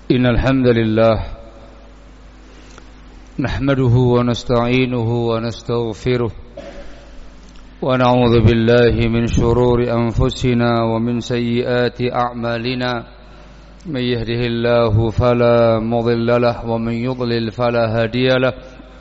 إن الحمد لله نحمده ونستعينه ونستغفره ونعوذ بالله من شرور أنفسنا ومن سيئات أعمالنا من يهده الله فلا مضل له ومن يضلل فلا هادي له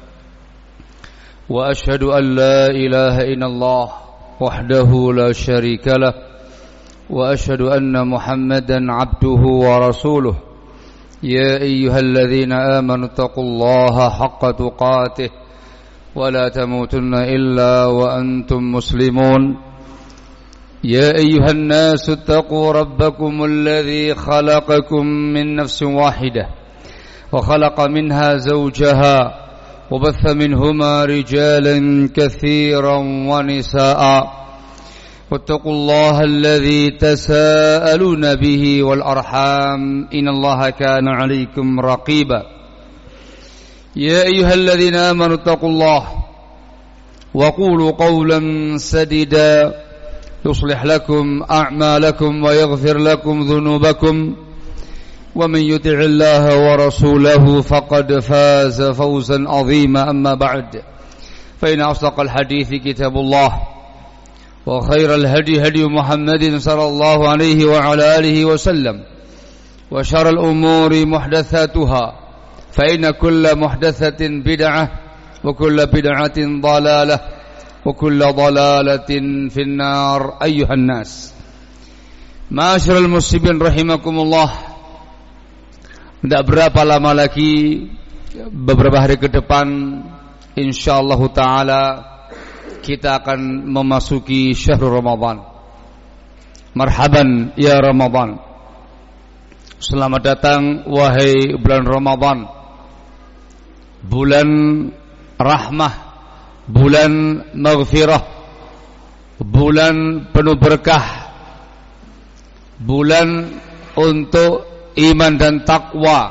وأشهد أن لا إله إلا الله وحده لا شريك له وأشهد أن محمدا عبده ورسوله يا أيها الذين آمنوا اتقوا الله حق تقاته ولا تموتن إلا وأنتم مسلمون يا أيها الناس اتقوا ربكم الذي خلقكم من نفس واحدة وخلق منها زوجها وبث منهما رجالا كثيرا ونساء واتقوا الله الذي تساءلون به والأرحام إن الله كان عليكم رقيبا يا أيها الذين آمنوا اتقوا الله وقولوا قولا سديدا يصلح لكم أعمالكم ويغفر لكم ذنوبكم ومن يطع الله ورسوله فقد فاز فوزا عظيما أما بعد فإن أصدق الحديث كتاب الله وخير الهدي هدي محمد صلى الله عليه وعلى آله وسلم وشر الأمور محدثاتها فإن كل محدثة بدعة وكل بدعة ضلالة وكل ضلالة في النار أيها الناس معاشر المسلمين رحمكم الله. Tidak berapa lama lagi, beberapa hari ke depan insyaallah ta'ala kita akan memasuki syahrul Ramadan. Marhaban ya Ramadan. Selamat datang wahai bulan Ramadan. Bulan rahmah, bulan maghfirah, bulan penuh berkah, bulan untuk iman dan takwa,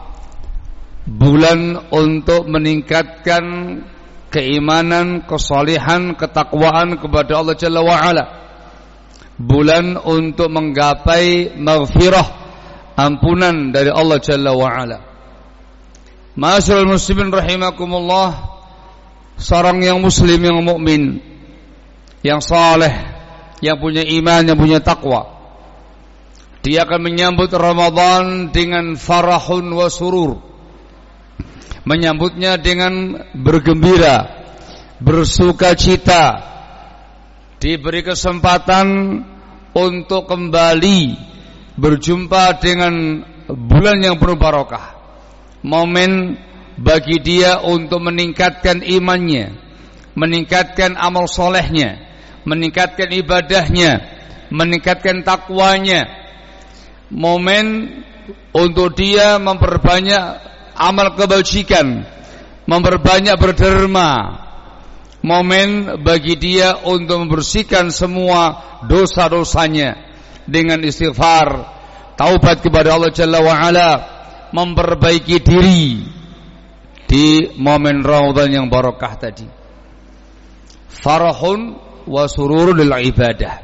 bulan untuk meningkatkan keimanan, kesalihan, ketakwaan kepada Allah Jalla wa'ala, bulan untuk menggapai maghfirah, ampunan dari Allah Jalla wa'ala. Ma'asyiral muslimin rahimakumullah, seorang yang muslim, yang mukmin, yang saleh, yang punya iman, yang punya takwa, dia akan menyambut Ramadan dengan farahun wa surur, menyambutnya dengan bergembira, bersukacita, diberi kesempatan untuk kembali berjumpa dengan bulan yang penuh barokah, momen bagi dia untuk meningkatkan imannya, meningkatkan amal solehnya, meningkatkan ibadahnya, meningkatkan takwanya, momen untuk dia memperbanyak amal kebajikan, memperbanyak berderma, momen bagi dia untuk membersihkan semua dosa-dosanya dengan istighfar, taubat kepada Allah Jalla wa'ala, memperbaiki diri di momen Ramadan yang barokah tadi. Farahun wa sururun lil ibadah.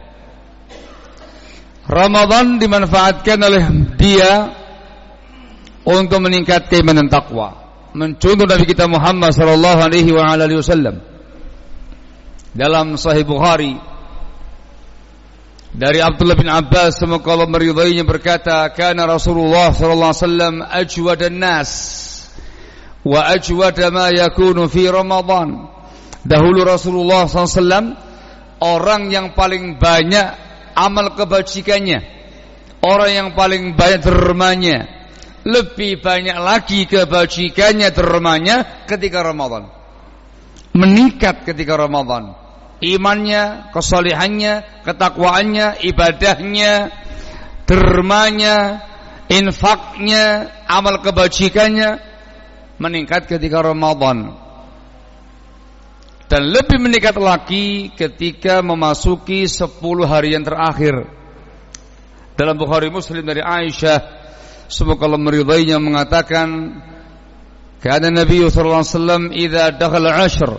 Ramadan dimanfaatkan oleh dia untuk meningkatkan keimanan takwa. Mencontoh Nabi kita Muhammad sallallahu alaihi wa alihi wasallam dalam Sahih Bukhari dari Abdullah bin Abbas, semoga Allah meridainya, berkata, kana Rasulullah sallallahu alaihi wasallam ajwadan nas wa ajwada ma yakunu fi Ramadan. Dahulu Rasulullah sallallahu alaihi wasallam orang yang paling banyak amal kebajikannya, orang yang paling banyak dermanya, lebih banyak lagi kebajikannya, dermanya ketika Ramadan, meningkat ketika Ramadan, imannya, kesalihannya, ketakwaannya, ibadahnya, dermanya, infaknya, amal kebajikannya meningkat ketika Ramadan, dan lebih meningkat lagi ketika memasuki 10 hari yang terakhir. Dalam Bukhari Muslim dari Aisyah, semoga Allah meridainya, mengatakan, kana Nabi sallallahu alaihi wasallam idza dakhala al-ashr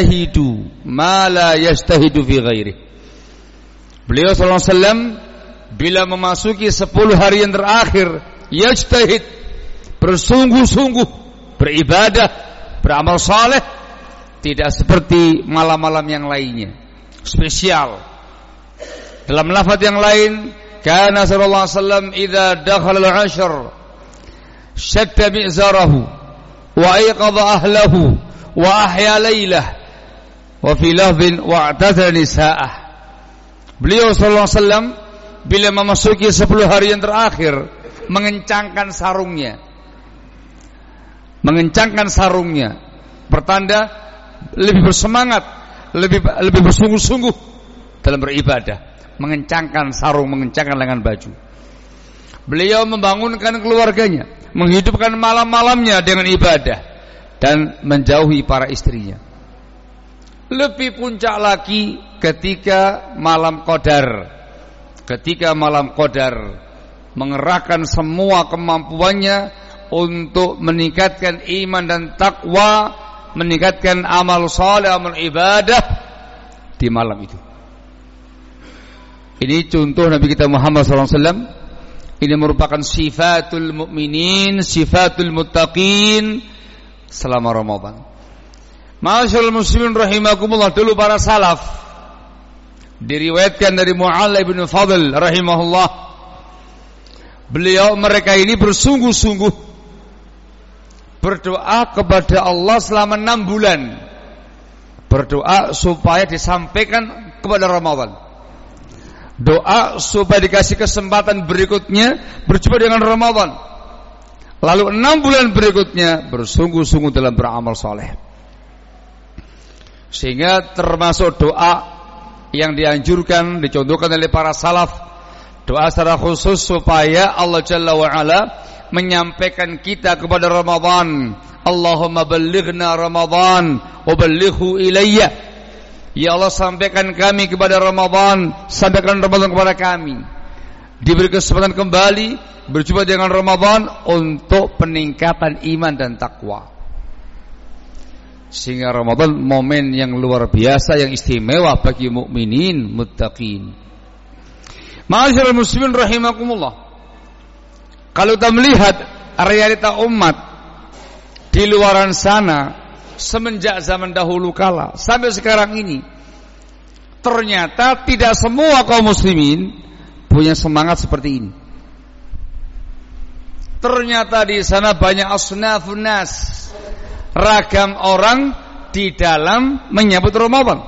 yajtahidu ma la yajtahidu fi ghairihi. Beliau sallallahu alaihi wasallam bila memasuki 10 hari yang terakhir, yajtahid, bersungguh-sungguh, beribadah, beramal saleh, tidak seperti malam-malam yang lainnya, spesial. Dalam lafaz yang lain, kana sallallahu alaihi wasallam idza dakhala al-'ashr shadda mi'zarahu wa ayqadha ahlahu wa ahya lailah wa fi lafdhin wa'tazala nisa'ah. Beliau sallallahu alaihi wasallam bila memasuki 10 hari yang terakhir mengencangkan sarungnya, pertanda lebih bersemangat, lebih bersungguh-sungguh dalam beribadah, mengencangkan sarung, mengencangkan lengan baju. Beliau membangunkan keluarganya, menghidupkan malam-malamnya dengan ibadah dan menjauhi para istrinya. Lebih puncak lagi ketika malam Qadar. Ketika malam Qadar mengerahkan semua kemampuannya untuk meningkatkan iman dan takwa, meningkatkan amal saleh, amal ibadah di malam itu. Ini contoh Nabi kita Muhammad SAW. Ini merupakan sifatul mu'minin, sifatul muttaqin selama Ramadan. Ma'asyiral muslimin rahimakumullah, dulu para salaf diriwayatkan dari Mu'alla bin Fadl rahimahullah, mereka ini bersungguh-sungguh berdoa kepada Allah selama 6 bulan, berdoa supaya disampaikan kepada Ramadan, doa supaya dikasih kesempatan berikutnya berjumpa dengan Ramadan, lalu 6 bulan berikutnya bersungguh-sungguh dalam beramal saleh. Sehingga termasuk doa yang dianjurkan, dicontohkan oleh para salaf, doa secara khusus supaya Allah Jalla wa'ala menyampaikan kita kepada Ramadan. Allahumma ballighna Ramadan wa ballighu ilayya. Ya Allah, sampaikan kami kepada Ramadan, sampaikan Ramadan kepada kami. Diberi kesempatan kembali berjumpa dengan Ramadan untuk peningkatan iman dan takwa. Sehingga Ramadan momen yang luar biasa, yang istimewa bagi mukminin muttaqin. Ma'asyiral muslimin rahimakumullah, kalau kita melihat realita umat di luaran sana semenjak zaman dahulu kala sampai sekarang ini, ternyata tidak semua kaum muslimin punya semangat seperti ini. Ternyata di sana banyak asnafun nas, ragam orang di dalam menyambut Ramadan.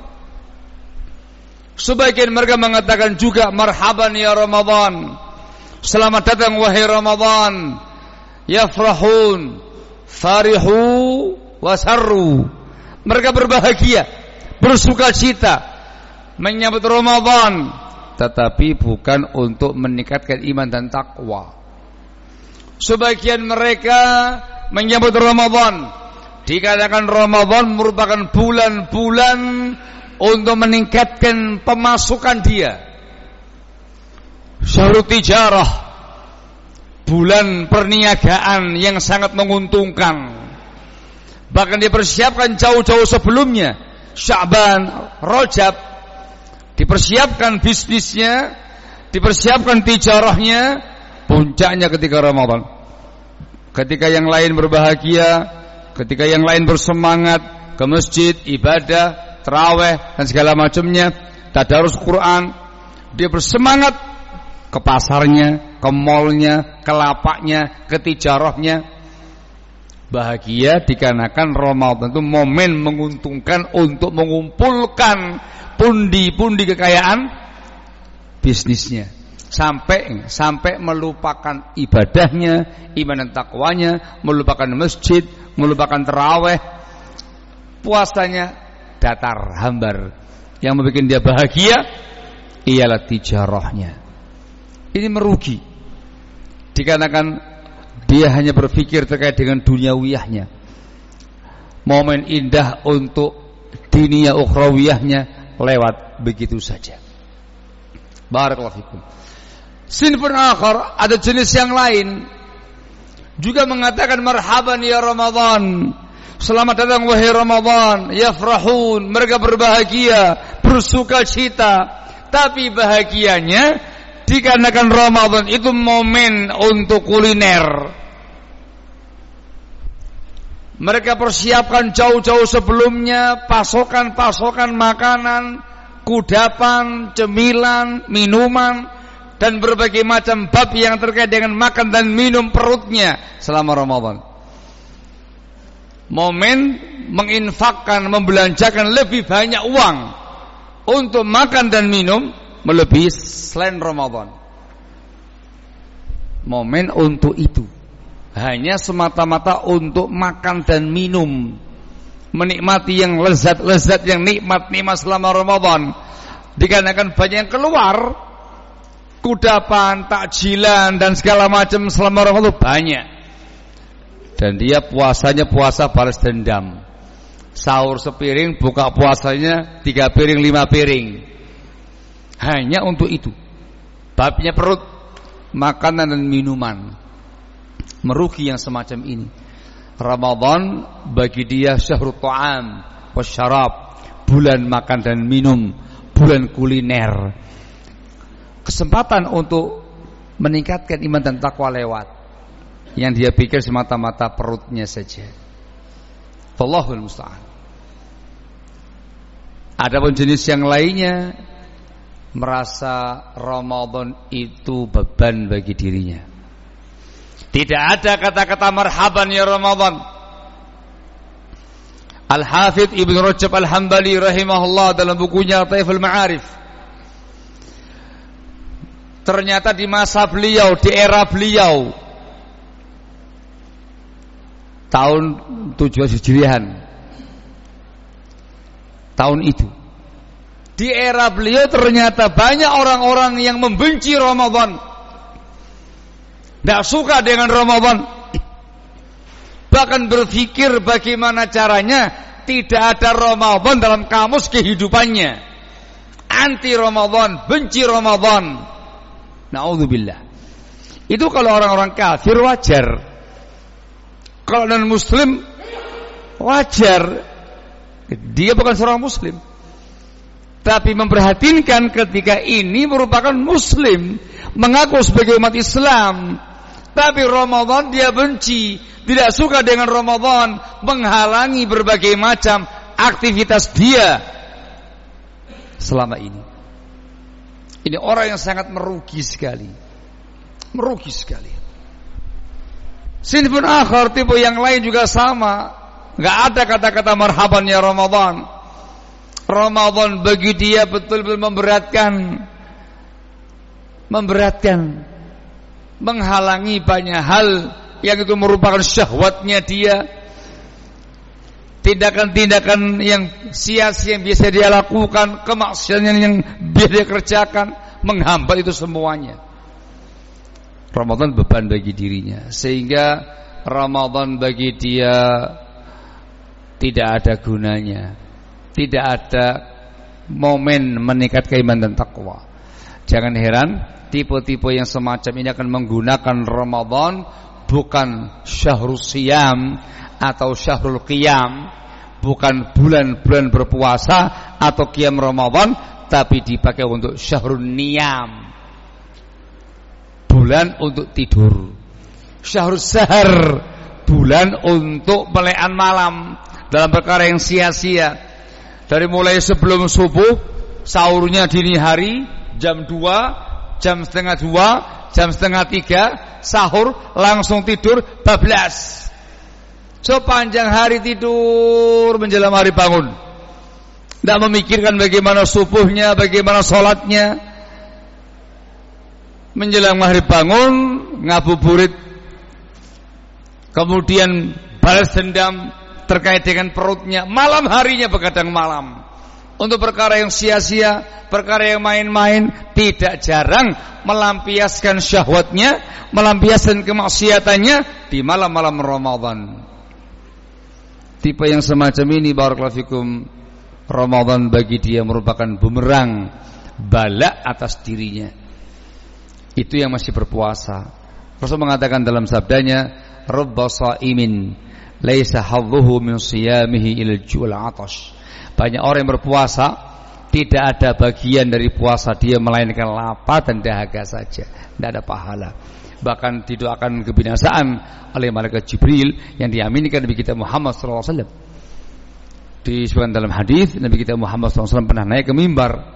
Sebagian mereka mengatakan juga marhaban ya Ramadan, selamat datang wahai Ramadan, yafrahun farihu wasarru. Mereka berbahagia, bersukacita menyambut Ramadan, tetapi bukan untuk meningkatkan iman dan takwa. Sebagian mereka menyambut Ramadan, dikatakan Ramadan merupakan bulan-bulan untuk meningkatkan pemasukan dia, syahrul tijarah, bulan perniagaan yang sangat menguntungkan. Bahkan dipersiapkan jauh-jauh sebelumnya, Sya'ban, Rajab, dipersiapkan bisnisnya, dipersiapkan tijarahnya, puncaknya ketika Ramadan. Ketika yang lain berbahagia, ketika yang lain bersemangat ke masjid, ibadah, tarawih dan segala macamnya, tadarus Quran, dia bersemangat ke pasarnya, ke malnya, ke lapaknya, ke tijarahnya. Bahagia dikarenakan Ramadan itu momen menguntungkan untuk mengumpulkan pundi-pundi kekayaan bisnisnya, sampai melupakan ibadahnya, iman dan takwanya, melupakan masjid, melupakan tarawih, puasanya datar, hambar. Yang membuat dia bahagia ialah tijarahnya. Ini merugi dikarenakan dia hanya berpikir terkait dengan duniawiyahnya, momen indah untuk dunia ukhrawiyahnya lewat begitu saja. Barakallahu fikum. Sinfun akhar, ada jenis yang lain juga mengatakan marhaban ya Ramadan, selamat datang wahai Ramadan, yafrahun, mereka berbahagia, bersukacita, tapi bahagianya dikarenakan Ramadan itu momen untuk kuliner. Mereka persiapkan jauh-jauh sebelumnya pasokan-pasokan makanan, kudapan, cemilan, minuman, dan berbagai macam bab yang terkait dengan makan dan minum perutnya selama Ramadan. Momen menginfakkan, membelanjakan lebih banyak uang untuk makan dan minum melebihi selain Ramadan. Momen untuk itu. Hanya semata-mata untuk makan dan minum, menikmati yang lezat-lezat, yang nikmat-nikmat selama Ramadan. Dikarenakan banyak yang keluar, kudapan, takjilan dan segala macam selama Ramadan banyak. Dan dia puasanya puasa balas dendam. Sahur sepiring, buka puasanya 3 piring, 5 piring. Hanya untuk itu. Babnya perut, makanan dan minuman. Merugi yang semacam ini. Ramadan bagi dia syahrul ta'am wasyarab, bulan makan dan minum, bulan kuliner. Kesempatan untuk meningkatkan iman dan takwa lewat. Yang dia pikir semata-mata perutnya saja. Wallahul musta'an. Adapun jenis yang lainnya merasa Ramadan itu beban bagi dirinya. Tidak ada kata-kata marhaban ya Ramadan. Al-Hafidh Ibn Rajab Al-Hambali rahimahullah dalam bukunya Taiful Ma'arif, ternyata di masa beliau, di era beliau, tahun 7 Hijriah, tahun itu, di era beliau ternyata banyak orang-orang yang membenci Ramadan, tidak suka dengan Ramadan, bahkan berpikir bagaimana caranya tidak ada Ramadan dalam kamus kehidupannya, anti Ramadan, benci Ramadan. Na'udzubillah. Itu kalau orang-orang kafir wajar. Kalau non muslim wajar. Dia bukan seorang muslim, tapi memperhatinkan ketika ini merupakan muslim, mengaku sebagai umat Islam, tapi Ramadan dia benci, tidak suka dengan Ramadan, menghalangi berbagai macam aktivitas dia selama ini. Ini orang yang sangat merugi sekali. Merugi sekali. Sinfun akhar, tipe yang lain juga sama. Gak ada kata-kata marhaban ya Ramadan. Ramadan bagi dia betul-betul memberatkan, menghalangi banyak hal yang itu merupakan syahwatnya dia. Tindakan-tindakan yang sia-sia yang biasa dia lakukan, kemaksiatan yang biasa dia kerjakan, menghambat itu semuanya. Ramadan beban bagi dirinya, sehingga Ramadan bagi dia tidak ada gunanya, tidak ada momen meningkatkan iman dan takwa. Jangan heran tipe-tipe yang semacam ini akan menggunakan Ramadan bukan syahrul siyam atau syahrul qiyam, bukan bulan-bulan berpuasa atau qiyam Ramadan, tapi dipakai untuk syahrul niyam, bulan untuk tidur. Syahrul sahar, bulan untuk melekan malam dalam perkara yang sia-sia. Dari mulai sebelum subuh, sahurnya dini hari jam 2, jam setengah 2, jam setengah 3, sahur langsung tidur bablas. Sepanjang hari tidur menjelang hari bangun, tidak memikirkan bagaimana subuhnya, bagaimana sholatnya. Menjelang maghrib bangun, ngabuburit, kemudian balas dendam terkait dengan perutnya. Malam harinya begadang malam untuk perkara yang sia-sia, perkara yang main-main. Tidak jarang melampiaskan syahwatnya, melampiaskan kemaksiatannya di malam-malam Ramadan. Tipe yang semacam ini, barakallahu fikum, Ramadan bagi dia merupakan bumerang, bala atas dirinya. Itu yang masih berpuasa. Rasul mengatakan dalam sabdanya, rubba shaimin laisa hadduhu min siyamihi ila al-ju' wal 'atash. Banyak orang yang berpuasa Tidak ada bagian dari puasa dia melainkan lapar dan dahaga saja, tidak ada pahala. Bahkan didoakan kebinasaan oleh malaikat Jibril yang diaminkan Nabi kita Muhammad SAW. Disebutkan dalam hadis Nabi kita Muhammad SAW pernah naik ke mimbar.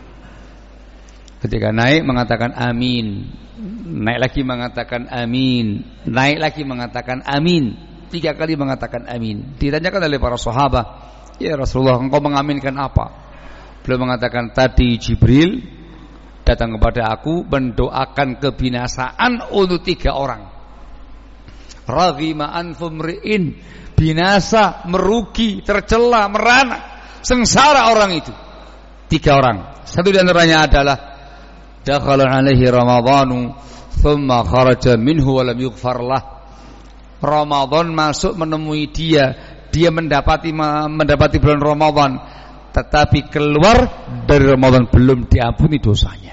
Ketika naik mengatakan amin, naik lagi mengatakan amin, naik lagi mengatakan amin, 3 kali mengatakan amin. Ditanyakan oleh para sahabat, ya Rasulullah, engkau mengaminkan apa? Beliau mengatakan, tadi Jibril datang kepada aku mendoakan kebinasaan untuk 3 orang. Raghima anfumri'in, binasa, merugi, tercela, merana, sengsara orang itu. 3 orang. Satu di antaranya adalah dakhala alaihi ramadhanu thumma kharaja minhu wa lam yughfar lah. Ramadan masuk menemui dia mendapati bulan Ramadan, tetapi keluar dari Ramadan belum diampuni dosanya.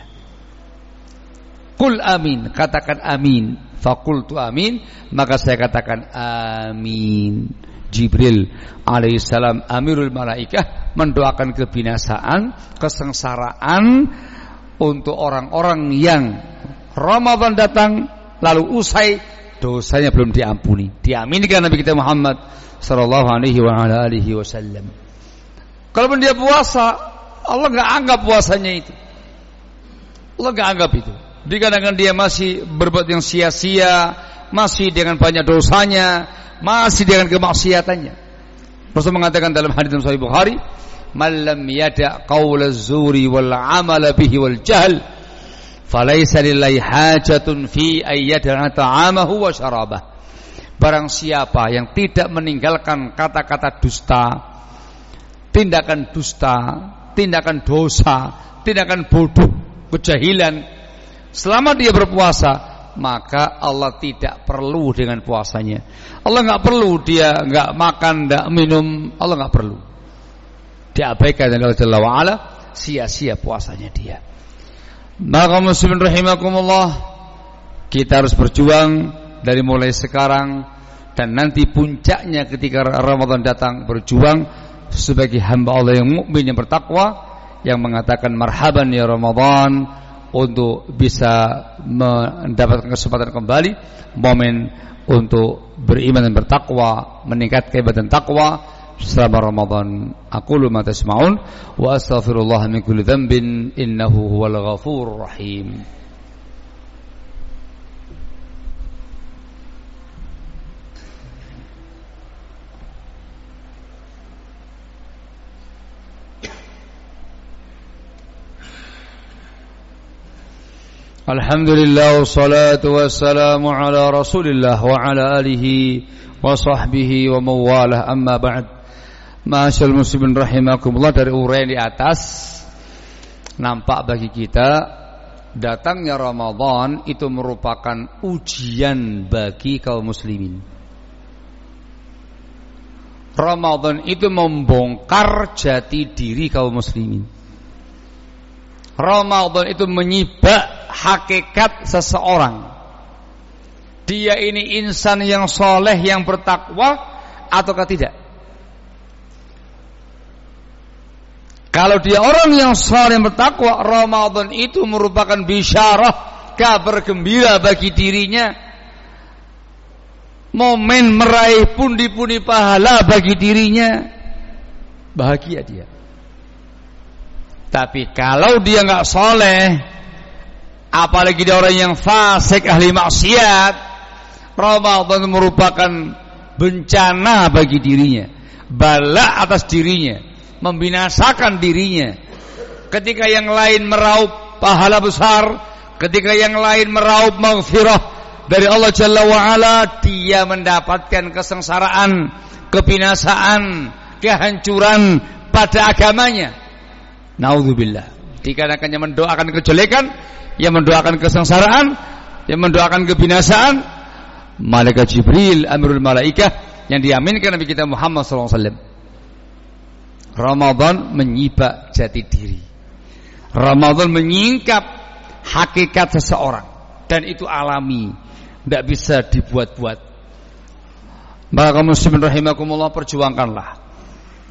Qul amin, katakan amin. Faqultu amin, maka saya katakan amin. Jibril alaihissalam amirul malaikah mendoakan kebinasaan, kesengsaraan untuk orang-orang yang Ramadan datang lalu usai dosanya belum diampuni. Diaminkan Nabi kita Muhammad sallallahu alaihi wasallam. Kalaupun dia puasa, Allah enggak anggap puasanya itu. Allah enggak anggap itu. Dikarenakan dia masih berbuat yang sia-sia, masih dengan banyak dosanya, masih dengan kemaksiatannya. Rasul mengatakan dalam hadis Sahih Bukhari, "Man lam yada' qaulaz zuri wal 'amala bihi wal jahl, falaysa lillahi hajatun fi ayyad'a ta'amahu wa syarabah." Barang siapa yang tidak meninggalkan kata-kata dusta, tindakan dusta, tindakan dosa, tindakan bodoh, kejahilan, selama dia berpuasa, maka Allah tidak perlu dengan puasanya. Allah enggak perlu dia enggak makan, enggak minum, Allah enggak perlu. Diabaikan oleh Allah Jalla wa Ala, sia-sia puasanya dia. Maka muslimin rahimakumullah, kita harus berjuang dari mulai sekarang dan nanti puncaknya ketika Ramadan datang, berjuang sebagai hamba Allah yang mukmin, yang bertakwa, yang mengatakan marhaban ya Ramadan, untuk bisa mendapatkan kesempatan kembali, momen untuk beriman dan bertakwa, meningkatkan ibadah dan takwa selama Ramadan. Aqulu ma tasma'un wa astaghfirullah min kulli dhanbin innahu huwal ghafurur rahim. Alhamdulillah wassalatu wassalamu ala Rasulillah wa ala alihi wa sahbihi wa mawalah, amma ba'd. Ma'asyal muslimin rahimakumullah, dari uraian di atas nampak bagi kita datangnya Ramadan itu merupakan ujian bagi kaum muslimin. Ramadan itu membongkar jati diri kaum muslimin. Ramadan itu menyibak hakikat seseorang. Dia ini insan yang soleh, yang bertakwa ataukah tidak? Kalau dia orang yang soleh, yang bertakwa, Ramadan itu merupakan bisyarah, kabar gembira bagi dirinya, momen meraih pundi-pundi pahala bagi dirinya, bahagia dia. Tapi kalau dia enggak soleh, apalagi dia orang yang fasik, ahli maksiat, Ramadan merupakan bencana bagi dirinya, bala atas dirinya, membinasakan dirinya. Ketika yang lain meraup pahala besar, ketika yang lain meraup maghfirah dari Allah Jalla wa'ala, dia mendapatkan kesengsaraan, kebinasaan, kehancuran pada agamanya. Naudzubillah. Dikarenakan yang mendoakan kejelekan, yang mendoakan kesengsaraan, yang mendoakan kebinasaan, malaikat Jibril amirul malaikah yang diaminkan Nabi kita Muhammad SAW. Ramadan menyibak jati diri, Ramadan menyingkap hakikat seseorang, dan itu alami, tidak bisa dibuat-buat. Maka muslimin rahimakumullah, perjuangkanlah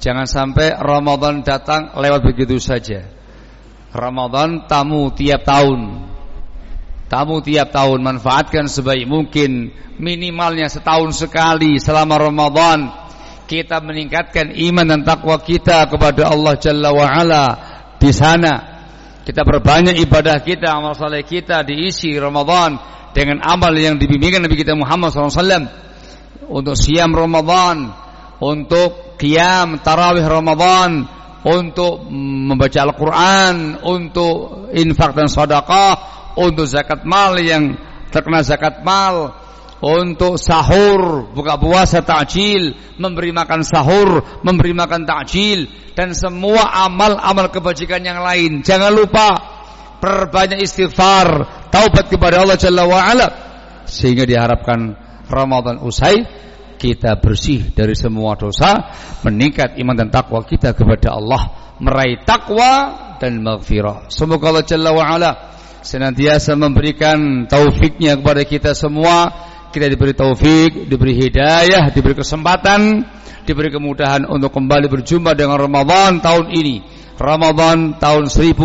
Jangan sampai Ramadan datang lewat begitu saja. Ramadan tamu tiap tahun. Tamu tiap tahun, manfaatkan sebaik mungkin. Minimalnya setahun sekali selama Ramadan kita meningkatkan iman dan takwa kita kepada Allah Jalla wa Ala. Di sana kita perbanyak ibadah kita, amal saleh kita diisi Ramadan dengan amal yang dibimbingkan Nabi kita Muhammad SAW. Untuk siam Ramadan, untuk qiyam tarawih Ramadan, untuk membaca Al-Quran, untuk infak dan sedekah, untuk zakat mal yang terkena zakat mal, untuk sahur, buka puasa, takjil, memberi makan sahur, memberi makan takjil, dan semua amal-amal kebajikan yang lain. Jangan lupa perbanyak istighfar, taubat kepada Allah Jalla wa Ala, sehingga diharapkan Ramadan usai kita bersih dari semua dosa, meningkat iman dan takwa kita kepada Allah, meraih takwa dan maghfirah. Semoga Allah Jalla wa Ala senantiasa memberikan taufiknya kepada kita semua. Kita diberi taufik, diberi hidayah, diberi kesempatan, diberi kemudahan untuk kembali berjumpa dengan Ramadan tahun ini, Ramadan tahun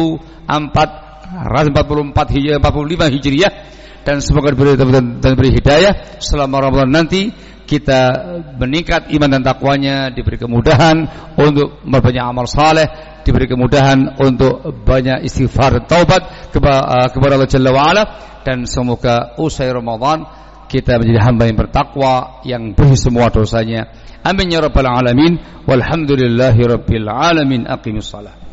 1445 Hijriah, dan semoga diberi hidayah selama Ramadan nanti kita meningkat iman dan takwanya, diberi kemudahan untuk berbanyak amal saleh, diberi kemudahan untuk banyak istighfar dan taubat kepada Allah Jalla wa Ala, dan semoga usai Ramadan kita menjadi hamba yang bertakwa, yang bersih semua dosanya. Amin ya rabbal alamin. Walhamdulillahi rabbil alamin. Aqimus shalah.